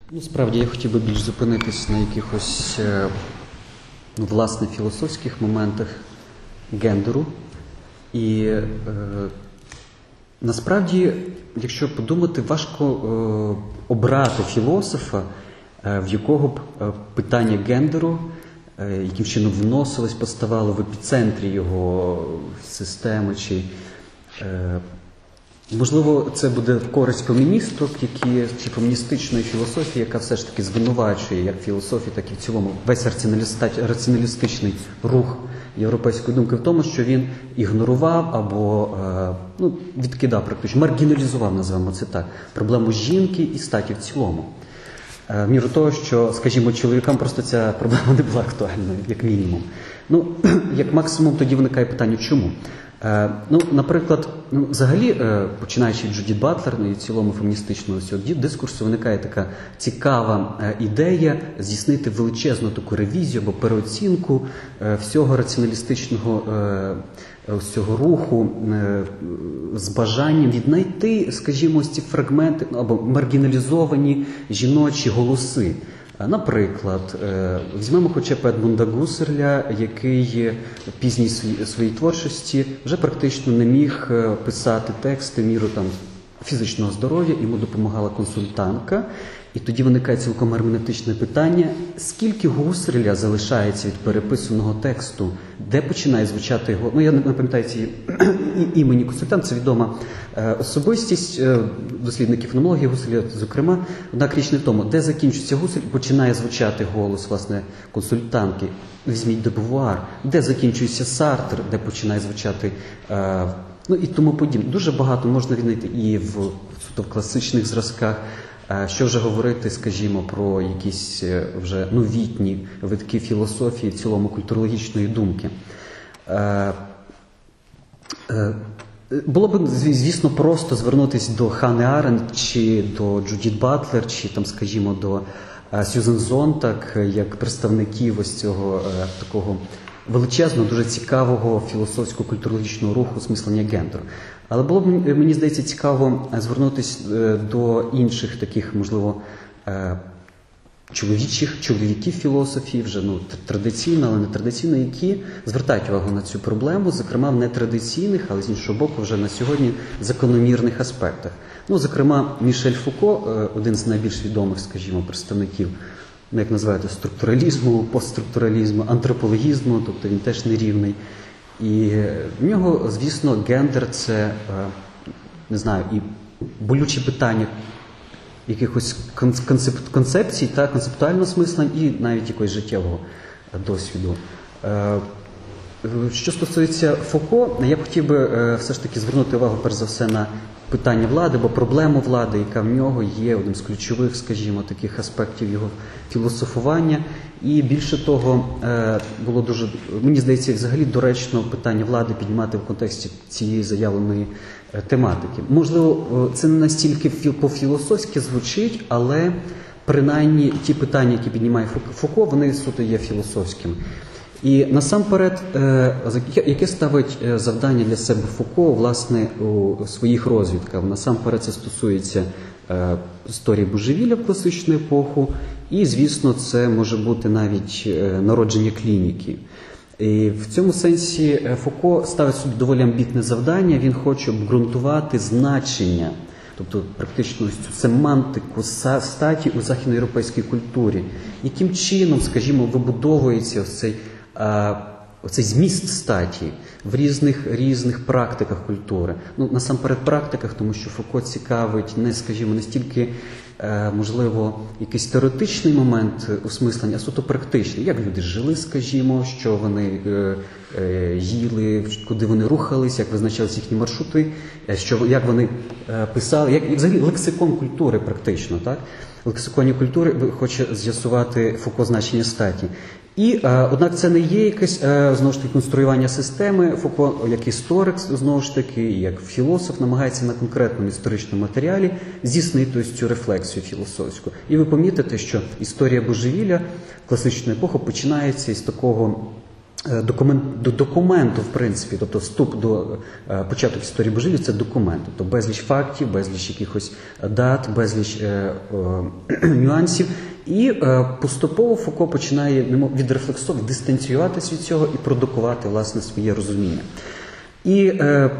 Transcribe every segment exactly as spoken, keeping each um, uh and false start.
Ну, справді, я хотів би більш зупинитись на якихось, ну, власне, філософських моментах гендеру. І е, насправді, якщо подумати, важко е, обрати філософа, е, в якого б е, питання гендеру, е, яким чином вносилось, поставало в епіцентрі його системи, чи е, можливо, це буде в користь феміністок, які, чи феміністичної філософії, яка все ж таки звинувачує як філософію, так і в цілому весь раціоналістичний рух європейської думки в тому, що він ігнорував або ну, відкидав, практично, маргіналізував, називаємо це так, проблему жінки і статі в цілому. В міру того, що, скажімо, чоловікам просто ця проблема не була актуальною, як мінімум. Ну, як максимум тоді виникає питання, чому? Е, ну, наприклад, ну, взагалі, е, починаючи від Джудіт Батлер, ну, і в цілому феміністичного цього дискурсу, виникає така цікава е, ідея здійснити величезну таку ревізію або переоцінку е, всього раціоналістичного е, цього руху е, з бажанням віднайти, скажімо, ці фрагменти або маргіналізовані жіночі голоси. Наприклад, візьмемо хоча б Едмунда Гуссерля, який в пізній своїй творчості вже практично не міг писати тексти в міру там, фізичного здоров'я, йому допомагала консультантка. І тоді виникає цілком герменевтичне питання, скільки Гуссерля залишається від переписаного тексту, де починає звучати його, ну я не пам'ятаю ці імені консультант, це відома особистість дослідників феноменології Гуссерля, зокрема, однак річ не в тому, де закінчується Гуссель, починає звучати голос, власне, консультантки, візьміть де Бувуар, де закінчується Сартр, де починає звучати, ну і тому подібне. Дуже багато можна віднайти і в, суто в класичних зразках. Що вже говорити, скажімо, про якісь вже новітні витки філософії, в цілому культурологічної думки. Було б, звісно, просто звернутися до Ханни Аренд, чи до Джудіт Батлер, чи, там, скажімо, до Сьюзен Зонтаг, як представників ось цього такого величезного, дуже цікавого філософсько-культурологічного руху осмислення гендеру. Але було б, мені здається, цікаво звернутися до інших таких, можливо, чоловічих, чоловіків філософів, вже ну, традиційно, але не традиційно, які звертають увагу на цю проблему, зокрема в нетрадиційних, але з іншого боку вже на сьогодні закономірних аспектах. Ну, зокрема, Мішель Фуко, один з найбільш відомих, скажімо, представників, ну, як називаєте, структуралізму, постструктуралізму, антропологізму, тобто він теж нерівний. І в нього, звісно, гендер – це, не знаю, і болючі питання якихось концеп... концепцій та концептуального смислення і навіть якогось життєвого досвіду. Що стосується Фуко, я б хотів би все ж таки звернути увагу, перш за все, на питання влади, бо проблему влади, яка в нього є одним з ключових, скажімо, таких аспектів його філософування. І більше того, було дуже, мені здається, взагалі доречно питання влади піднімати в контексті цієї заявленої тематики. Можливо, це не настільки по-філософськи звучить, але принаймні ті питання, які піднімає Фуко, вони суто є філософськими. І насамперед, яке ставить завдання для себе Фуко, власне, у своїх розвідках? Насамперед це стосується історії божевілля в класичну епоху, і, звісно, це може бути навіть народження клініки. І в цьому сенсі Фуко ставить собі доволі амбітне завдання, він хоче обґрунтувати значення, тобто практично цю семантику статі у західноєвропейській культурі. Яким чином, скажімо, вибудовується ось цей оцей зміст статі в різних, різних практиках культури. Ну, насамперед практиках, тому що Фуко цікавить не, скажімо, не стільки, можливо, якийсь теоретичний момент осмислення, а суто практичний. Як люди жили, скажімо, що вони їли, куди вони рухались, як визначалися їхні маршрути, що, як вони писали, як, взагалі лексикон культури практично, так? В лексиконі культури хоче з'ясувати Фуко значення статі. І, однак, це не є якесь, знову ж таки, конструювання системи. Фуко, як історик, знову ж таки, як філософ, намагається на конкретному історичному матеріалі здійснити ось цю рефлексію філософську. І ви помітите, що історія божевілля класичної епохи починається із такого Документ, до документу, в принципі, тобто вступ до е, початок історії божевілля – це документ, тобто безліч фактів, безліч якихось дат, безліч е, е, нюансів. І е, поступово Фуко починає відрефлексувати, дистанціюватися від цього і продукувати, власне, своє розуміння. І е,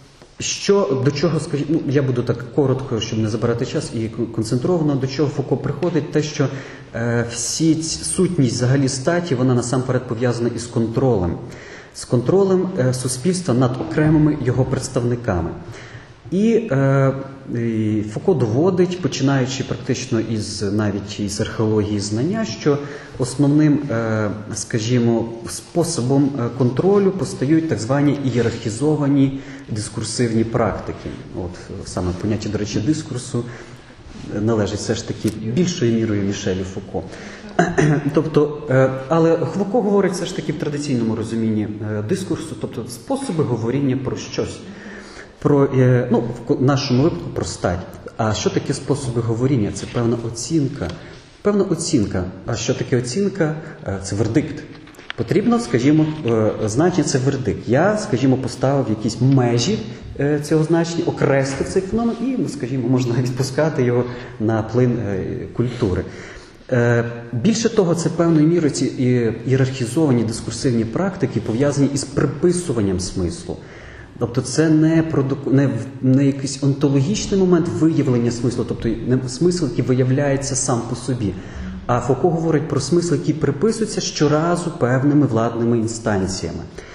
що, до чого, скажімо, ну, я буду так коротко, щоб не забирати час, і концентровано, до чого Фуко приходить, те, що е, всі ці, сутність взагалі статі, вона насамперед пов'язана із контролем. З контролем е, суспільства над окремими його представниками. І, е, і Фуко доводить, починаючи практично із навіть із археології знання, що основним, е, скажімо, способом контролю постають так звані ієрархізовані дискурсивні практики. От саме поняття, до речі, дискурсу належить все ж таки більшою мірою Мішелю Фуко. Тобто, е, але Фуко говорить все ж таки в традиційному розумінні е, дискурсу, тобто способи говоріння про щось. Про, ну, в нашому випадку про стать. А що таке способи говоріння? Це певна оцінка. Певна оцінка. А що таке оцінка? Це вердикт. Потрібно, скажімо, значення – це вердикт. Я, скажімо, поставив якісь межі цього значення, окреслив цей феномен і, скажімо, можна відпускати його на плин культури. Більше того, це певною мірою ці ієрархізовані дискурсивні практики пов'язані із приписуванням смислу. Тобто це не, продук... не, не якийсь онтологічний момент виявлення смислу, тобто не смисл, який виявляється сам по собі. А Фуко говорить про смисл, який приписується щоразу певними владними інстанціями.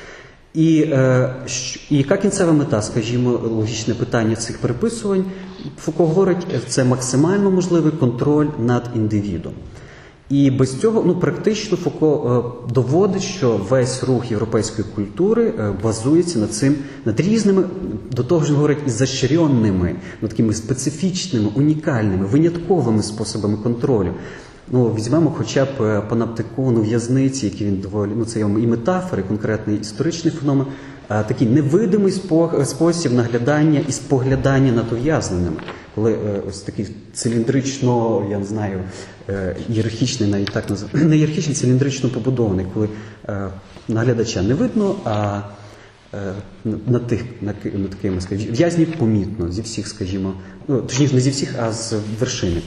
І, е, і яка кінцева мета, скажімо, логічне питання цих приписувань, Фуко говорить, це максимально можливий контроль над індивідом. І без цього, ну, практично Фуко е, доводить, що весь рух європейської культури е, базується над цим, над різними, до того ж говорить, ізощренними, ну, такими специфічними, унікальними, винятковими способами контролю. Ну, візьмемо хоча б паноптикон у в'язниці, який він доволі, ну, це і метафори, конкретний історичний феномен, а такий невидимий спосіб наглядання і споглядання над ув'язненими. Коли е, ось такий циліндрично, я не знаю, е, ієрархічний, навіть так називаємо, не ієрархічний, циліндрично побудований, коли е, наглядача не видно, а е, над тих, над, над ким, скажімо, в'язнів помітно, зі всіх, скажімо, ну, точніше, не зі всіх, а з вершини.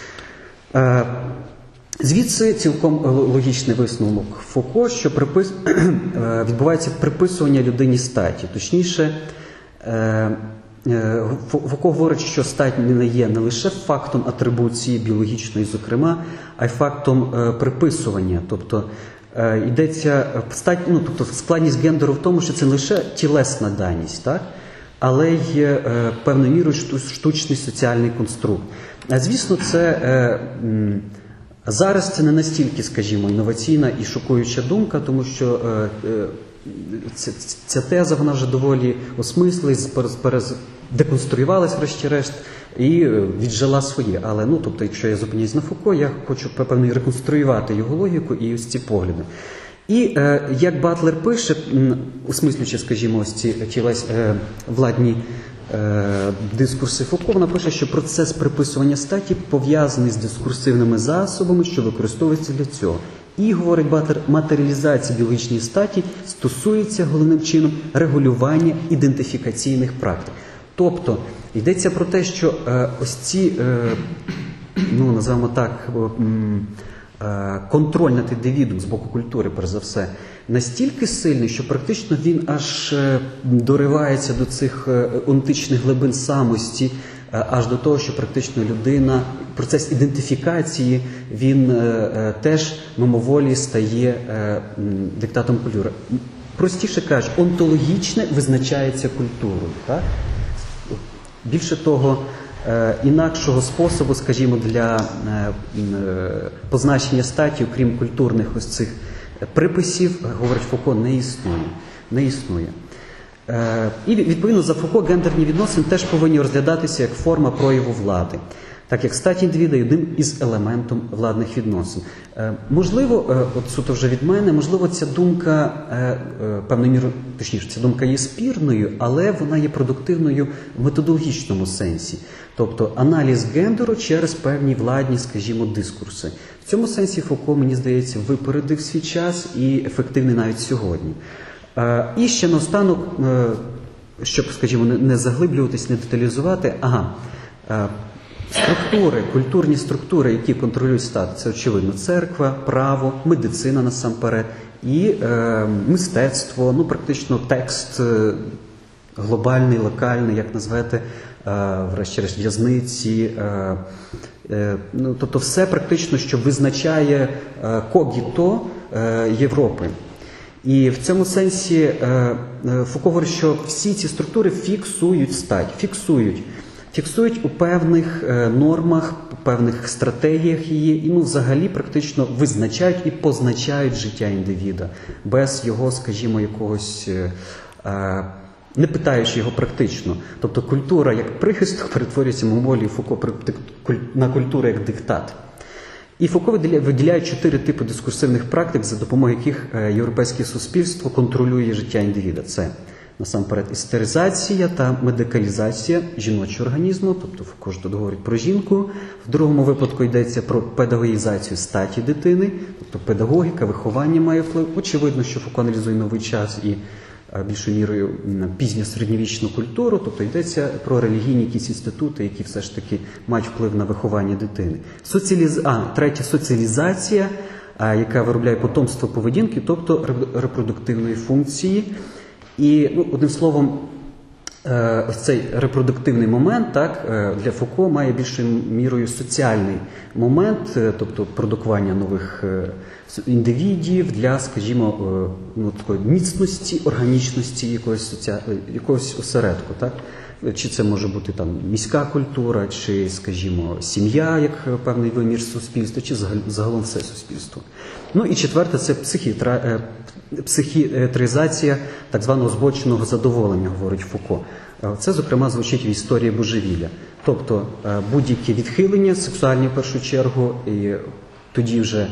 Е, Звідси цілком логічний висновок Фуко, що припис... відбувається приписування людині статі. Точніше, Фуко говорить, що стать не є не лише фактом атрибуції біологічної, зокрема, а й фактом приписування. Тобто йдеться стать, ну, тобто складність гендеру в тому, що це не лише тілесна даність, так? Але й певною мірою штучний соціальний конструкт. А звісно, це зараз це не настільки, скажімо, інноваційна і шокуюча думка, тому що е, е, ця, ця теза, вона вже доволі осмислилась, деконструювалась, врешті-решт, і віджила своє. Але, ну, тобто, якщо я зупиняюсь на Фуко, я хочу, певно, реконструювати його логіку і ось ці погляди. І, е, як Батлер пише, осмислюючи, скажімо, ось ці тілес, е, владні дискурси Фуко, вона пише, що процес приписування статі пов'язаний з дискурсивними засобами, що використовуються для цього. І, говорить Батлер, матеріалізація біологічної статі стосується головним чином регулювання ідентифікаційних практик. Тобто, йдеться про те, що е, ось ці, е, ну, називаємо так, е, контроль над індивідом з боку культури, перш за все, настільки сильний, що практично він аж доривається до цих онтичних глибин самості, аж до того, що практично людина, процес ідентифікації, він теж мимоволі стає диктатом культури. Простіше кажучи, онтологічне визначається культурою. Так? Більше того, інакшого способу, скажімо, для позначення статі, окрім культурних ось цих приписів, говорить Фуко, не існує. Не існує. І, відповідно, за Фуко гендерні відносини теж повинні розглядатися як форма прояву влади. Так як стать індивіда є одним із елементом владних відносин. Е, можливо, е, от суто вже від мене, можливо, ця думка, е, е, певною мірою, точніше, ця думка є спірною, але вона є продуктивною в методологічному сенсі. Тобто аналіз гендеру через певні владні, скажімо, дискурси. В цьому сенсі Фуко, мені здається, випередив свій час і ефективний навіть сьогодні. Е, і ще наостанок, е, щоб, скажімо, не, не заглиблюватись, не деталізувати, ага, е, структури, культурні структури, які контролюють стат, це, очевидно, церква, право, медицина насамперед і е, мистецтво, ну, практично текст е, глобальний, локальний, як назвете, е, врешті-решт в'язниці, е, е, ну, тобто все практично, що визначає е, когіто е, Європи. І в цьому сенсі е, е, Фуко говорить, що всі ці структури фіксують стать, фіксують. Фіксують у певних е, нормах, у певних стратегіях її, і ну, взагалі практично визначають і позначають життя індивіда, без його, скажімо, якогось, е, е, не питаючи його практично. Тобто культура як прихисток перетворюється мимоволі Фуко на культуру як диктат. І Фуко виділяє, виділяє чотири типи дискурсивних практик, за допомогою яких е, європейське суспільство контролює життя індивіда. Це насамперед істеризація та медикалізація жіночого організму, тобто Фуко ж тут говорить про жінку. В другому випадку йдеться про педагогізацію статі дитини, тобто педагогіка, виховання має вплив. Очевидно, що Фуко аналізує новий час і більшою мірою пізню середньовічну культуру, тобто йдеться про релігійні якісь інститути, які все ж таки мають вплив на виховання дитини. Соціаліз... А, третя – соціалізація, яка виробляє потомство поведінки, тобто репродуктивної функції. І, ну, одним словом, ось цей репродуктивний момент, так, для Фуко має більшою мірою соціальний момент, тобто продукування нових індивідів для, скажімо, ну, такої міцності, органічності якогось, соціаль... якогось осередку. Так? Чи це може бути там міська культура, чи, скажімо, сім'я як певний вимір суспільства, чи загалом все суспільство. Ну і четверте – це психітра... психіатризація так званого збоченого задоволення, говорить Фуко. Це, зокрема, звучить в історії божевілля. Тобто будь-які відхилення сексуальні, в першу чергу, і тоді вже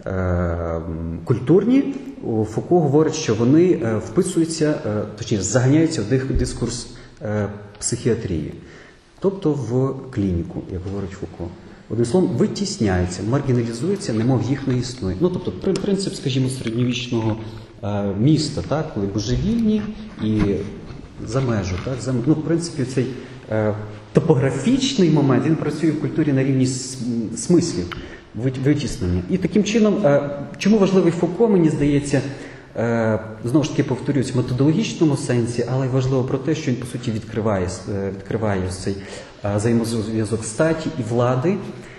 е, культурні, Фуко говорить, що вони вписуються, точніше, заганяються в дискурс е, психіатрії, тобто в клініку, як говорить Фуко. Одним словом, витісняються, маргіналізуються, немов їх не існує. Ну, тобто, принцип, скажімо, середньовічного е, міста, так, коли божевільні і за межу, так, за, ну, в принципі, цей е, топографічний момент, він працює в культурі на рівні смислів, витіснення. І таким чином, е, чому важливий Фуко, мені здається, е, знову ж таки повторюсь, в методологічному сенсі, але й важливо про те, що він, по суті, відкриває, відкриває цей е, взаємозв'язок статі і влади,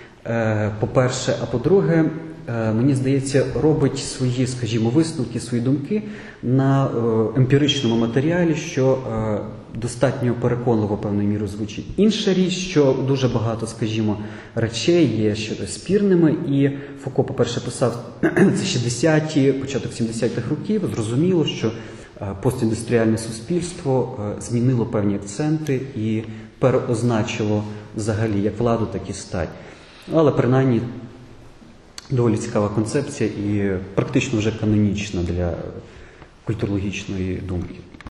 е, по-перше, а по-друге, мені здається, робить свої, скажімо, висновки, свої думки на е, емпіричному матеріалі, що е, достатньо переконливо певною мірою звучить. Інша річ, що дуже багато, скажімо, речей є ще спірними, і Фуко, по-перше, писав це шістдесяті, початок сімдесятих років, зрозуміло, що е, постіндустріальне суспільство е, змінило певні акценти і переозначило взагалі як владу, так і стать. Але принаймні доволі цікава концепція і практично вже канонічна для культурологічної думки.